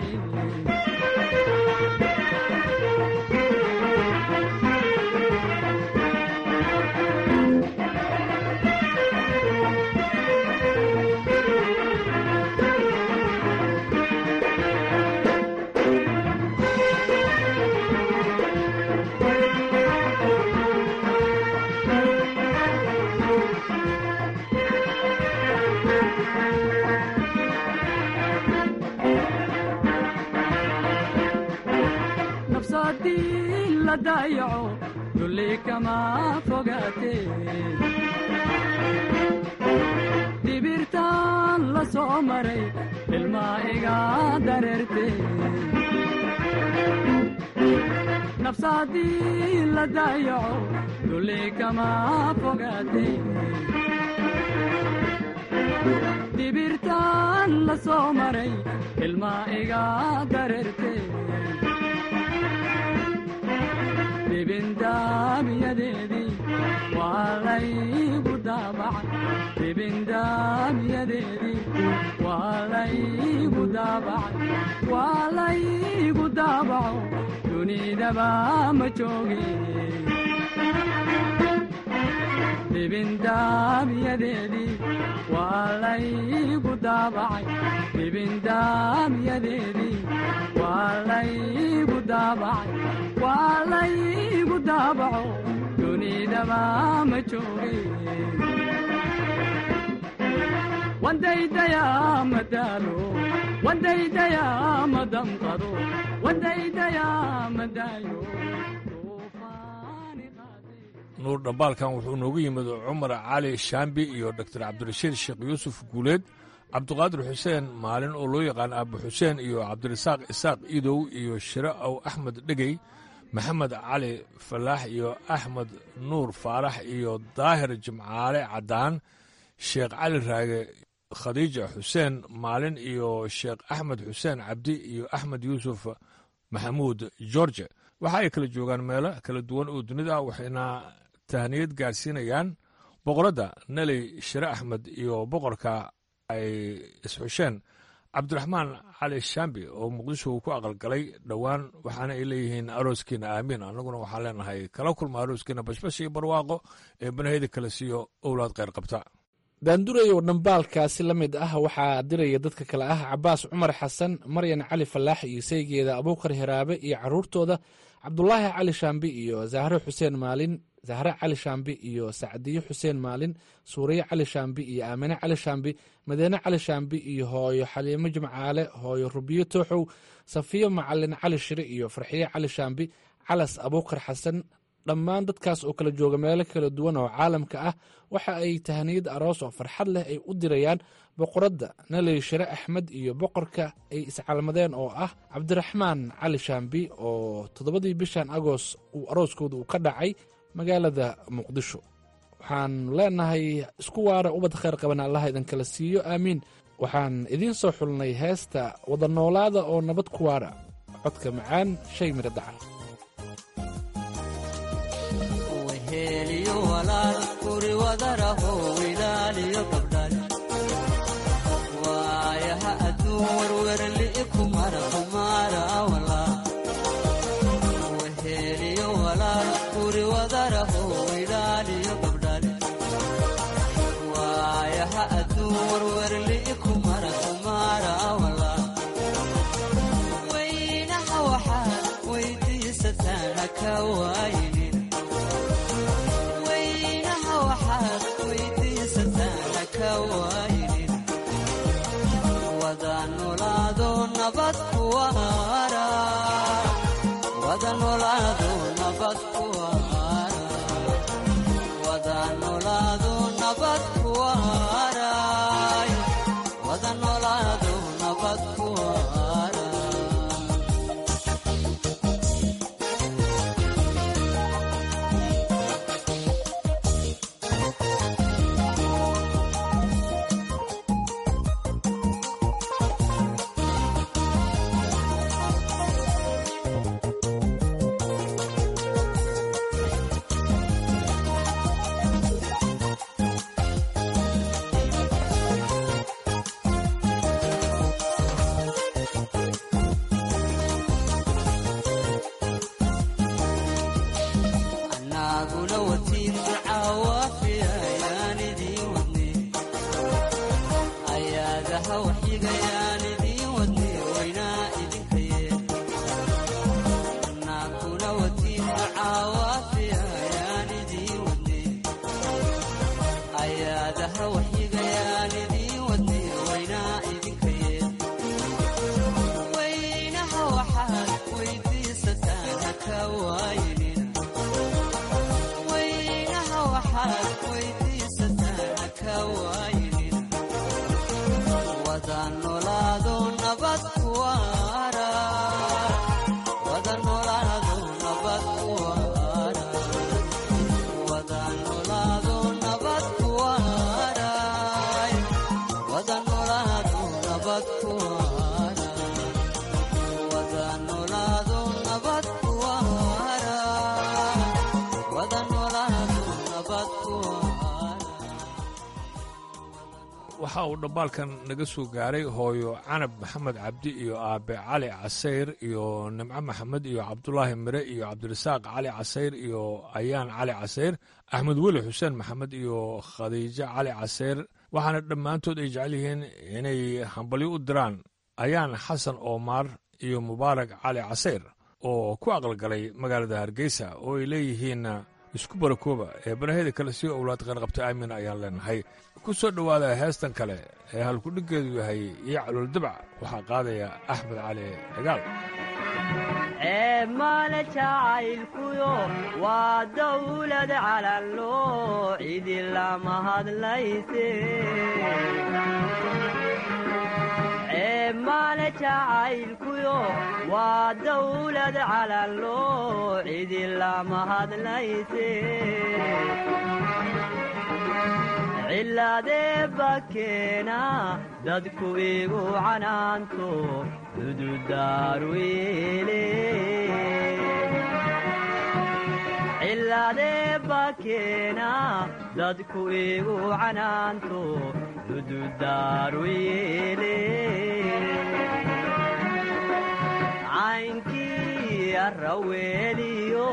la daayaco dulli kama fogaatee dibirtaan la soo maray ilmaa iga dareertee nafsaadii la daayaco dulli kama fogaatee dibirtaan la soo maray ilmaa iga dareertee dibindaamiyadeedii waa laygu daabacay dibindaamiyadeedii waa laygu daabacay waa laygu daabaco dunidaba ma jooge dibindaamiyadeedii waa laygu daabacay dibindaamiyadeedii waa laygu daabacay waa laygu daabaco dunidaba ma jooge wandaydayaa madaalo wandaydayaa madamqado wandaydayaa madaayo nuur dhambaalkan wuxuu noogu yimid cumar cali shaambi iyo doctor cabdirashiid sheekh yuusuf guuleed cabdiqaadir xuseen maalin oo loo yaqaan abu xuseen iyo cabdirasaaq isaaq idow iyo shire ow axmed dhegey maxamed cali falaax iyo axmed nuur faarax iyo daahir jimcaale caddaan sheekh cali raage khadiija xuseen maalin iyo sheekh axmed xuseen cabdi iyo axmed yuusuf maxamuud george waxa ay kala joogaan meelo kala duwan oo dunida waxayna tahniyad gaarsiinayaan boqoradda neley shire axmed iyo boqorka ay isxusheen cabdiraxmaan cali shaambi oo muqdisho ku aqalgalay dhowaan waxaana ay leeyihiin arooskiina aamiin annaguna waxaan leenahay kala kulma arooskiina bashbash iyo barwaaqo ee banaheyda kala siiyo owlaad kheyr qabta daandurayow dhambaalkaasi la mid ah waxaa diraya dadka kale ah cabaas cumar xasan maryan cali falaax iyo saygeeda abuukar hiraabe iyo caruurtooda cabdulaahi cali shaambi iyo zahre xuseen maalin zahre cali shaambi iyo sacdiyo xuseen maalin suuriye cali shaambi iyo aamine cali shaambi madiine cali shaambi iyo hooyo xaliimo jimcaale hooyo rubiyo tooxow safiyo macalin cali shire iyo farxiye cali shaambi calas abuukar xasan dhammaan dadkaas oo kala jooga meelo kala duwan oo caalamka ah waxa ay tahniyad aroos oo farxad leh ay u dirayaan boqoradda neley shire axmed iyo boqorka ay iscalmadeen oo ah cabdiraxmaan cali shaambi oo toddobadii bishan agoos uu arooskooda uu ka dhacay magaalada muqdisho waxaan leenahay isku waara ubad khayr qaban allaha idinkala siiyo aamiin waxaan idiin soo xulnay heesta wada noolaada oo nabad ku waara codka macaan shay miro dacan waayaha aduun warwerli kumara kumara waheliyo walaal guri wadaraho ilaaliyo gabdhale waayaha aduun warwerli kumara kumara waynaha waxaa weydiisa weydiisataan haka waaynin weynaha waxaad weydiisataan haka waaynin wada nolaado nabad ku waara wada nolaado nabad ku waara wada nolaado nabad ku waara wada nolaado nabad ku waara waxa uu dhambaalkan naga soo gaaray hooyo canab maxamed cabdi iyo aabe cali casayr iyo nimco maxamed iyo cabdulaahi mire iyo cabdirasaaq cali casayr iyo ayaan cali casayr axmed weli xuseen maxamed iyo khadiijo cali casayr waxaana dhammaantood ay jecel yihiin inay hambalyo u diraan ayaan xasan oomaar iyo mubaarak cali casayr oo ku aqalgalay magaalada hargeysa oo ay leeyihiin isku barakooba ee baraheeda kale si owlaad qaanqabta aamin ayaan leenahay ku soo dhowaada heestan kale ee halkudhiggeedu yahay iyo calooldabac waxaa qaadaya axmed cali cigaal ceebmale jacaylkuyo waa dawlad calanloo cidi lama hadlayse ceebmale jacaylkuyo waa dawlad calanloo cidi lama hadlayse cilaadee bakeena dadku igu canaanto dududaaruyeele cilaadee bakeena dadku igu canaanto dududaaruyeele caynkii arraweeliyo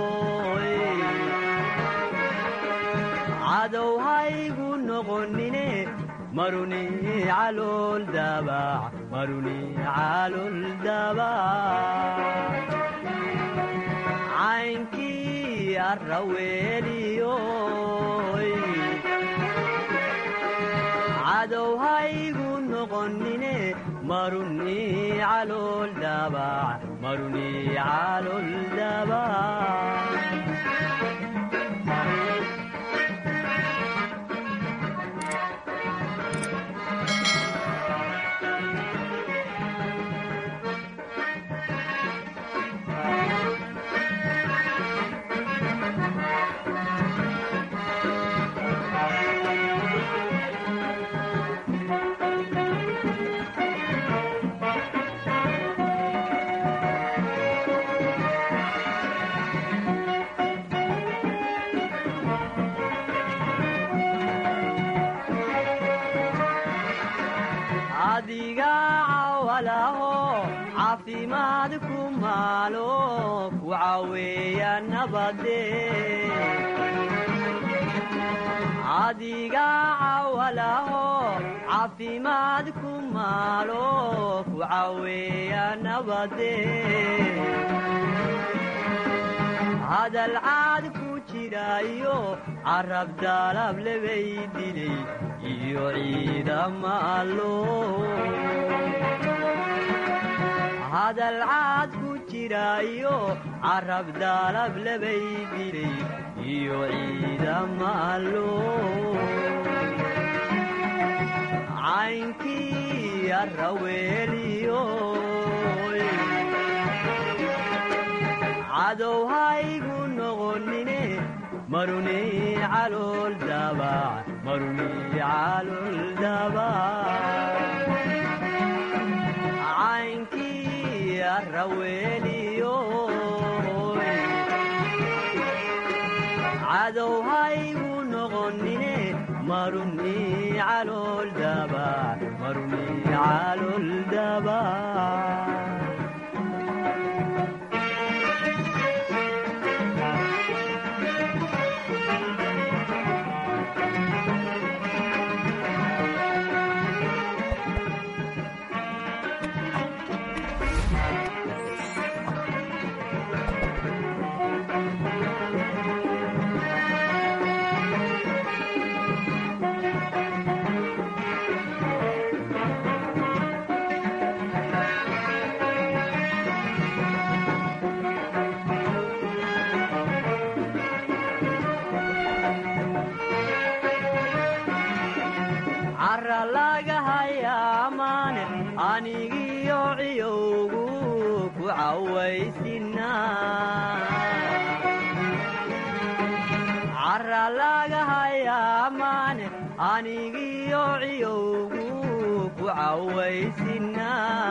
cadow haygu noqonine maruni calool dabac maruni calool dabac caynkii arraweeliyo cadow haygu noqonine maruni calool dabac maruni calool dabac adiga cawalaho caafimaad ku maalo ku caweeya nabade adiga cawalaho caafimaad ku maalo ku caweeya nabade hadal caad ku jiraayo carab daalab lebay dilay iyo ciidama allo hadal caad ku jiraayo carab daalab lebay dilay iyo ciidama allo caynkii arraweeliyo cadow haygu noqonine maruni calool daabac maruni calool daabac caynkii arraweeliyo cadow haygu noqonine maruni calool daabac maruni calool daabac anigiyo ciyowgu ku cawaysina cara laga hayaamaane anigiyo ciyowgu ku cawaysina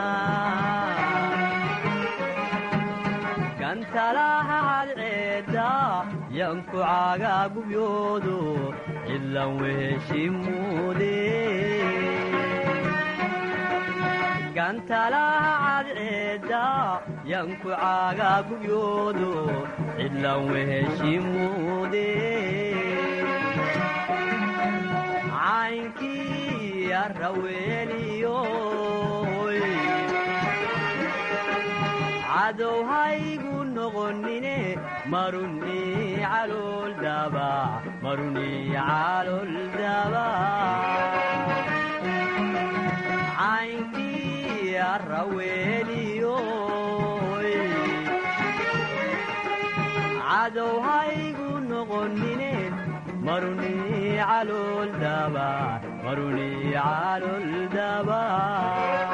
gantalaha cadceeda yanku caga gubyoodo cidlan weheshimuude gantalaha cadceeda yanku caaga gubyoodo cidlan weheshimuude caynkii arraweeliyo cadow haygu noqonine maruni calool daabac maruni calool daabac caynkii arraweeliyo cadow haygu noqonine maruni calool daabac maruni calool daabac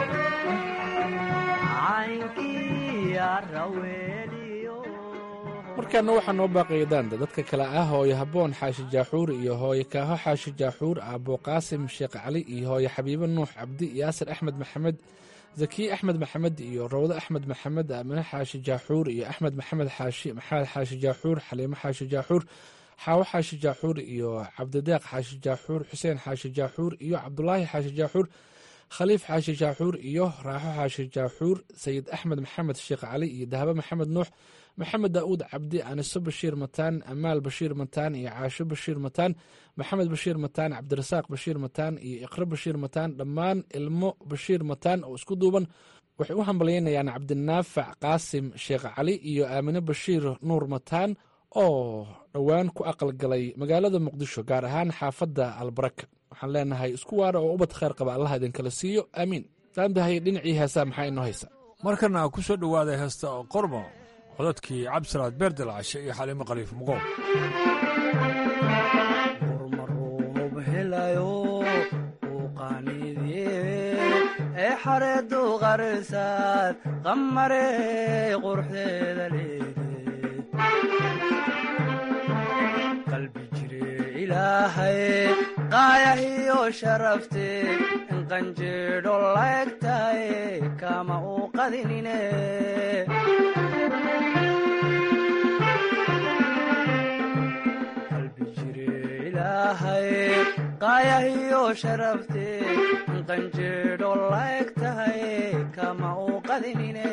caynkii arraweeliyo markaana waxaa noo baaqaya daanda dadka kale ah hooyo habboon xaashi jaaxuur iyo hooyo kaaho xaashi jaaxuur aabbo qaasim sheekh cali iyo hooyo xabiibo nuux cabdi yaasir axmed maxamed zakiye axmed maxamed iyo rawdo axmed maxamed aamine xaashi jaaxuur iyo axmed maxamed xaashi maxamed xaashi jaaxuur xaliimo xaashi jaaxuur xaawo xaashi jaaxuur iyo cabdideeq xaashi jaaxuur xuseen xaashi jaaxuur iyo cabdulaahi xaashi jaaxuur khaliif xaashi jaaxuur iyo raaxo xaashi jaaxuur sayid axmed maxamed sheekh cali iyo dahabo maxamed nuux maxamed daa'uud cabdi aniso bashiir mataan amaal bashiir mataan iyo caasho bashiir mataan maxamed bashiir mataan cabdirasaaq bashiir mataan iyo iqro bashiir mataan dhammaan ilmo bashiir mataan oo isku duuban waxay u hambalyaynayaan cabdinaafac qaasim sheekh cali iyo aamine bashiir nuur mataan oo dhowaan ku aqalgalay magaalada muqdisho gaar ahaan xaafadda albaraka waxaan leenahay isku waara oo ubad khayr qaba allah idinkala siiyo aamiin daandahay dhinacii heesaa maxaa inoo haysa markana ku soo dhowaaday heesta qormo codadkii cabdisalaad beerdalcashe iyo xaliimo khaliif muqow urmaroob helayo uu qaaniidye ee xareedu qarsaad qamare quruxdeeda leedeed qalbi jire ilaahay qaayahiyo sharafte in qanjeedho laegtaye kama uu qadinine qaayahiyo sharafte in qanjeedho laeg tahay kama uu qadinine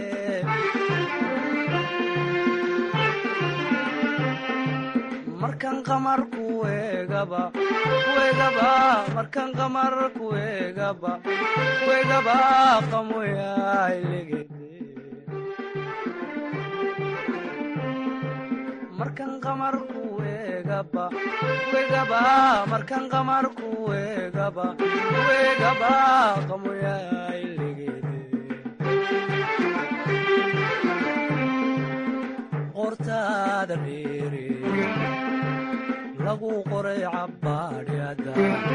markan qamar kuegaba kuegaba markan qamar kuegaba kuegaba qamoyailegede markan qamar kuegaba kuegaba markan qamar kuegaba kuegaba qamoyailegede qortaada dheere lagu qoray cabbaadhyada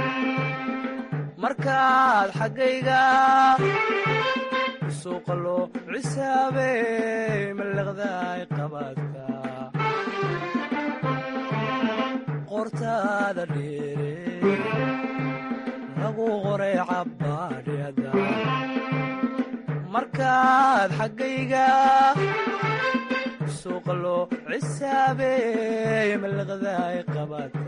markaad xaggayga suuqa loo cisaabey mallaqdaay qabaadka qortaada dheere lagu qoray cabbaadhyada markaad xaggayga suuqa loo cisaabey mallaqdaay qabaadka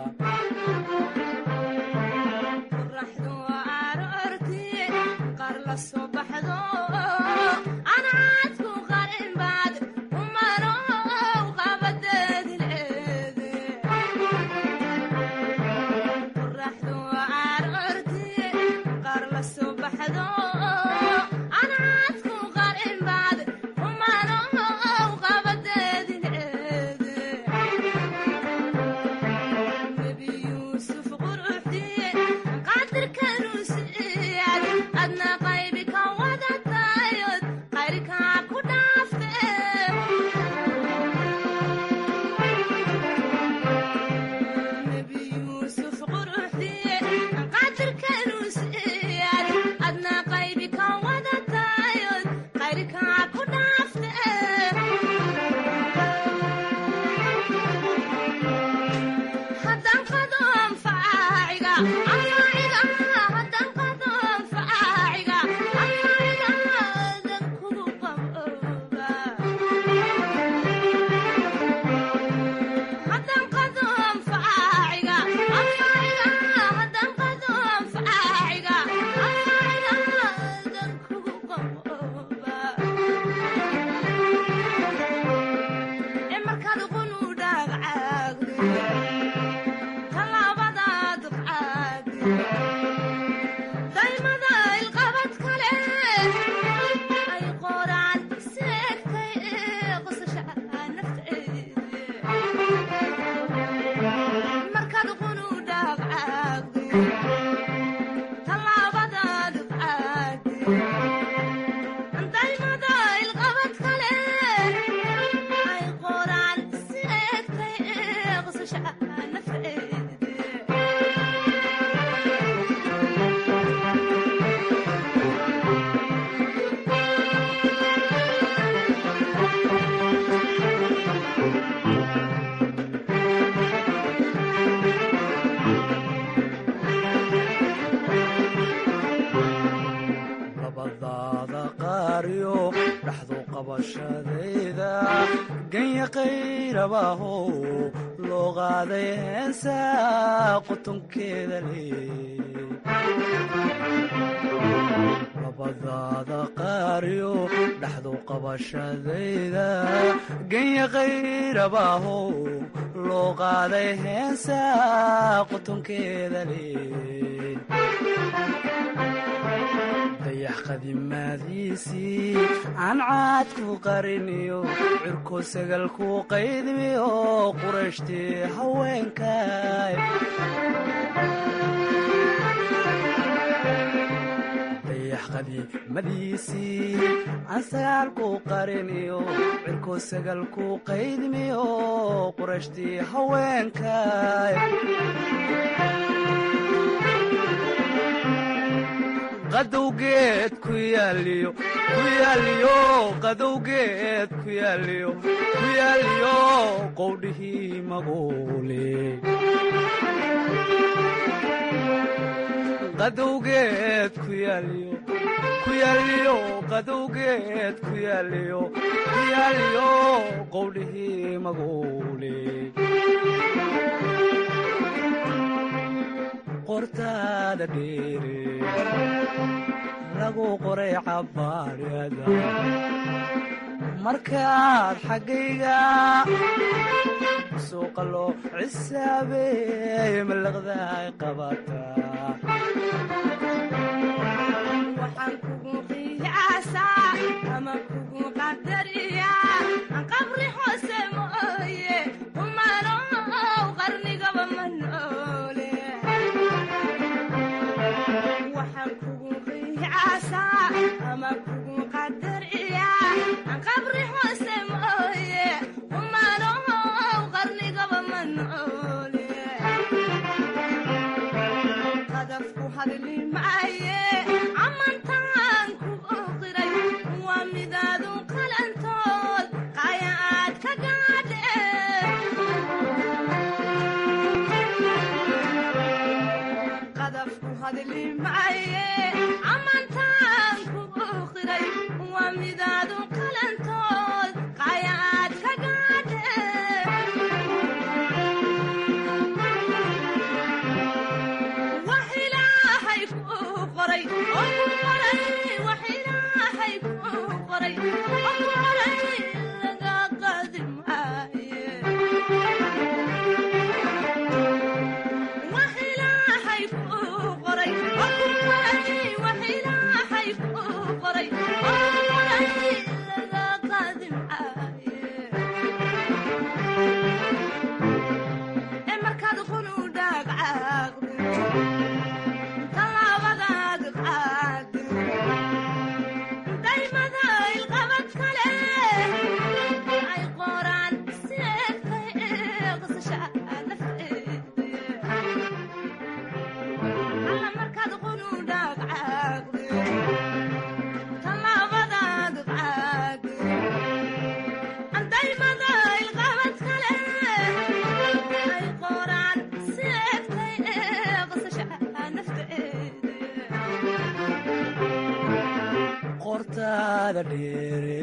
labadaada qaaryo dhaxdu qabashadayda ganya qayrabaahow loo qaaday heensaa qutunkeeda leh dayax qadimaadiisii aan caad ku qariniyo cirko sagal ku qaydmiyo qurashtii haweenkay dayax qadiimadiisii aan sagaal ku qariniyo cirko sagal ku qaydmiyo qurashtii haweenkay qadowgeed ku yaaliyo ku yaaliyo qadowgeed ku yaaliyo ku yaaliyo qowdhihii maguule qadowgeed ku yaaliyo ku yaaliyo qadowgeed ku yaaliyo ku yaaliyo qowdhihii maguule qortaada dheere lagu qoray cabbaadhyada markaad xaggayga suuqa loo cisaabeey mallaqdaay qabataa waxaan kugu qiyaasaa ama kugu qadariyaa qabri hoose mooye heli maaye amantaan kugu qiray waa midaadu qalantood qayaad ka gaadhe wax ilaahay ku qoray oo ku qoray wax ilaahay ku qoray oo ku qoray laga qaadi maaye wax ilaahay ku qoray oo ku qoray wax ilaahay ku qoray oo ku qoray laga qaadi maaye ee markaad qunu dhaagcaaqdo talaabadaad qaado daymada ilqabad kale ay qoraan seegtay eeqsasha nafteeda alla markaad qunu dhaagcaaqdo talaabadaad qaado daymada ilqabad kale ay qoraan seegtay eeqsasha nafteeda qortaada dheere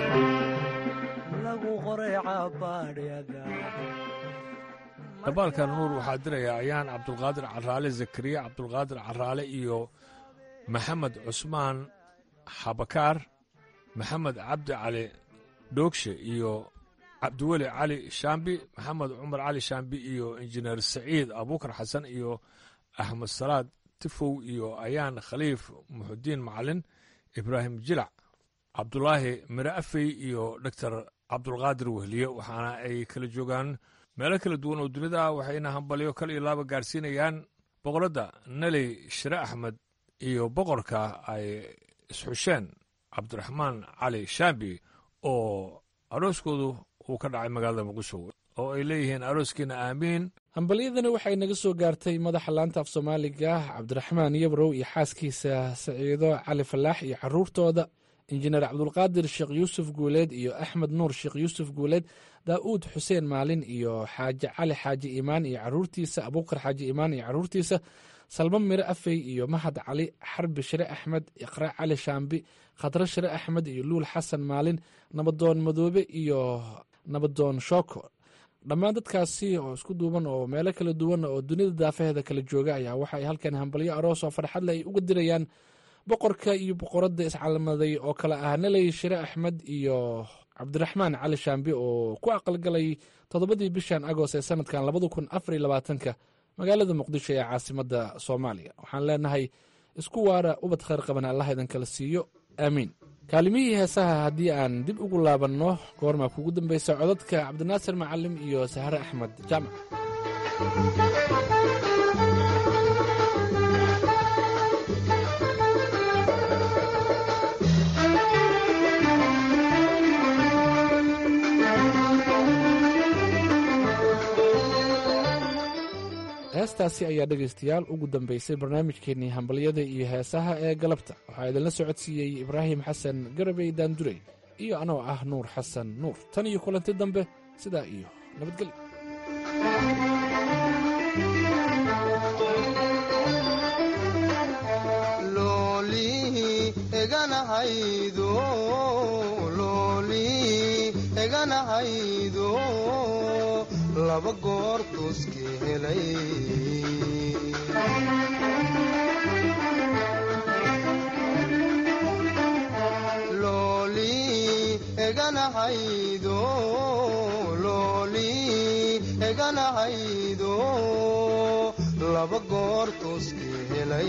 lagu qoray cabaadhyada dabaalkan nuur waxaa dirayaa ayaan cabdulqaadir caraale zakariya cabdulqaadir caraale iyo maxamed cusmaan xabakaar maxamed cabdi cali dhoogshe iyo cabdiweli cali shaambi maxamed cumar cali shaambi iyo injineer saciid abuukar xasan iyo axmed salaad tifow iyo ayaan khaliif muxudiin macalin ibraahim jilac cabdulaahi mire afey iyo doctor cabdulqaadir wehliye waxaana ay kala joogaan meelo kala duwan oo dunida ah waxayna hambalyo kal iyo laaba gaarsiinayaan boqoradda neley shire axmed iyo boqorka ay isxusheen cabdiraxmaan cali shaambi oo arooskoodu uu ka dhacay magaalada muqdisho oo ay leeyihiin arooskiina aamiin hambalyadani waxay naga soo gaartay madaxa laanta af soomaaliga cabdiraxmaan yabrow iyo xaaskiisa saciido cali falaax iyo caruurtooda injineer cabdulqaadir sheekh yuusuf guuleed iyo axmed nuur sheekh yuusuf guuleed daa'uud xuseen maalin iyo xaaji cali xaaji iimaan iyo caruurtiisa abuukar xaaji iimaan iyo caruurtiisa salmo mire afey iyo mahad cali xarbi shire axmed iqra cali shaambi khadro shire axmed iyo luul xasan maalin nabadoon madoobe iyo nabadoon shooko dhammaan dadkaasi oo isku duuban oo meelo kala duwan oo dunida daafaheeda kala jooga ayaa waxay halkan hambalyo aroos oo farxadle ay uga dirayaan boqorka iyo boqoradda iscalamaday oo kale ah neley shire axmed iyo cabdiraxmaan cali shaambi oo ku aqalgalay toddobadii bishan agost ee sanadkan labada kun afar iyo labaatanka magaalada muqdisho ee caasimadda soomaaliya waxaan leenahay isku waara ubad khayr qaban allah idin kala siiyo aamiin kaalimihii heesaha haddii aan dib ugu laabanno goormaa kugu dambaysa codadka cabdinaasir macalim iyo sahre axmed jaamac heestaasi ayaa dhegaystayaal ugu dambaysay barnaamijkeennii hambalyada iyo heesaha ee galabta waxaa idinla socodsiiyey ibraahim xasan garabey daandurey iyo anoo ah nuur xasan nuur tan iyo kulanti dambe sidaa iyo nabadgelyo laba goor tuski helay looli eganahaydo looli eganahaydo laba goor tuski helay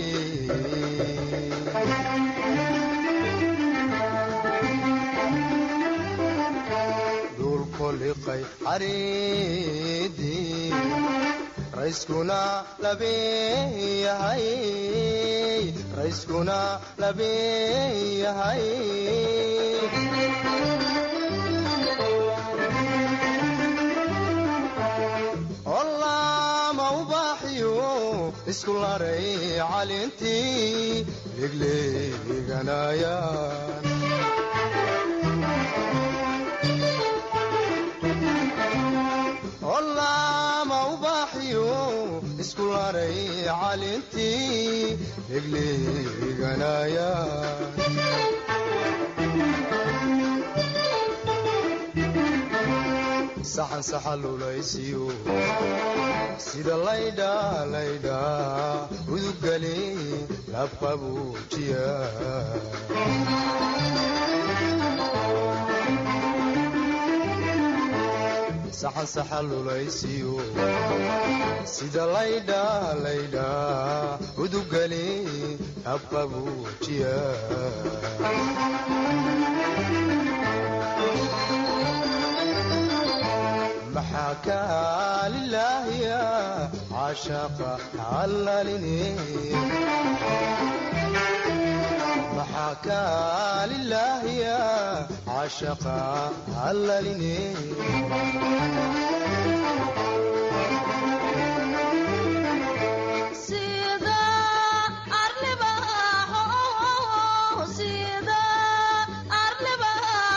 liqay xariidii rayskuna labeeyahay rayskuna labeeyahay ollaama ubaaxiyo isku laray calintii legleeganayaan ollaama ubaaxiyo isku laray calintii legliganaya saxan saxalulaysiyo sida laydha laydha udugale labqabuujiya saxan saxalulaysiyo sida laydha laydha udugale labqabuujiya محاكا لله يا عاشق عللني محاكا لله يا عاشق عللني سيدا أرلبا سيدا أرلبا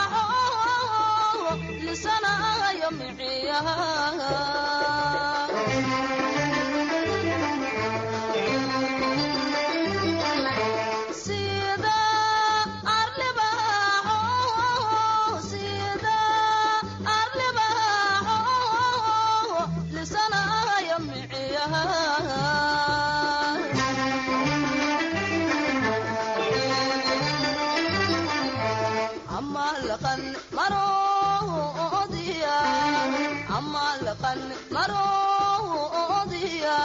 لسنا سيدا أرلبا سيدا أرلبا لسنا يمعيها أما لقن مروديا أما لقن مروديا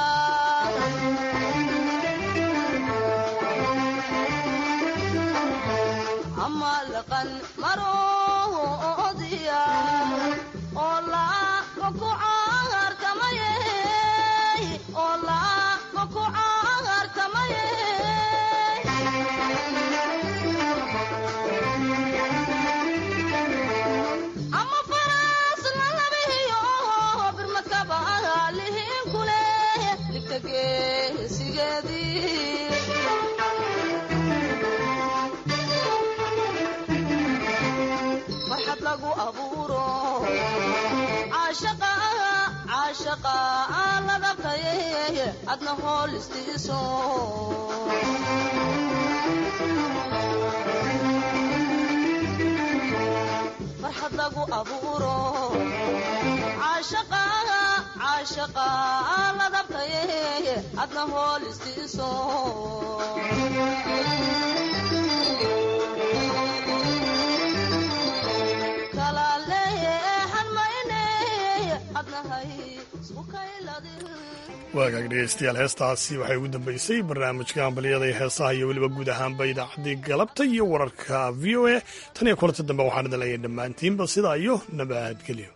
أما لقن مروديا أولا مكو عار كمايه أولا مكو عار كمايه أما فراس للبيه برمكبا لهم كله لكتكيه سيجدي فرحت لقو أبورو عاشقا عاشقا على ذبكيه أدنى هول استيسو فرحت لقو أبورو عاشقا عاشقا على ذبكيه أدنى هول استيسو waagaag dhegeystayaal heestaasi waxay ugu dambeysay barnaamijka hambalyada iyo heesaha iyo weliba guud ahaanba idaacaddii galabta iyo wararka v o a tan iyo kulanta dambe waxaan idin leeyahay dhammaantiinba sidaa iyo nabadgelyo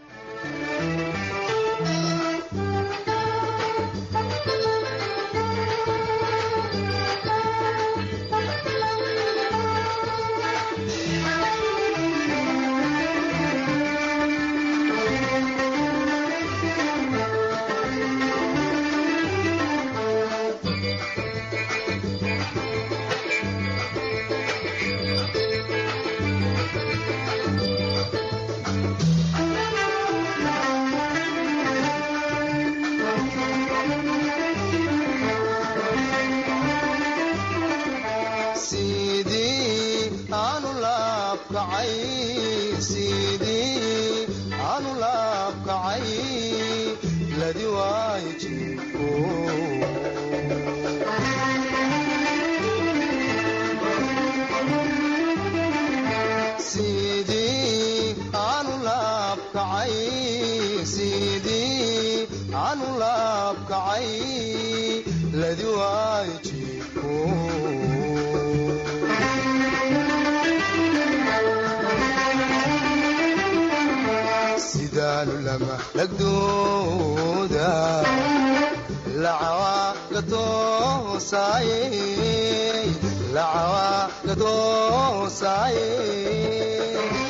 لقدودا لعوا قدوساي لعوا قدوساي